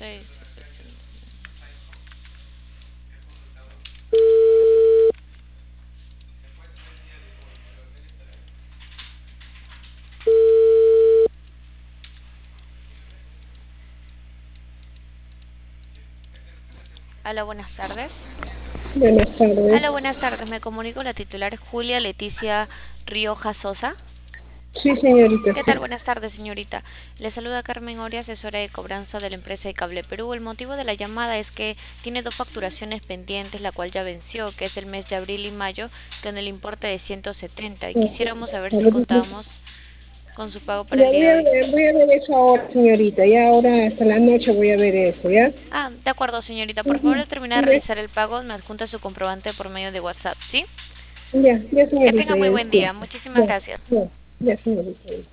Aló, buenas tardes. Buenas Aló, tardes. buenas tardes. Me comunico con la titular Julia Leticia Rioja Sosa. Sí, señorita, ¿Qué tal? sí. Buenas tardes, señorita. Le saluda Carmen Oria, asesora de cobranza de la empresa de Cable Perú. El motivo de la llamada es que tiene dos facturaciones pendientes, la cual ya venció, que es el mes de abril y mayo, con el importe de 170. Y quisiéramos saber si contábamos con su pago para Ya el día de hoy. voy a ver eso ahora, señorita. Ya ahora hasta la noche voy a ver eso, ¿ya? Ah, de acuerdo, señorita. Por favor, Ujú. al terminar de Ya, realizar el pago, me adjunta su comprobante por medio de WhatsApp, ¿sí? ya, Que señorita, tenga muy ya, buen ya, día. Muchísimas ya, gracias. ya, ya, señorita.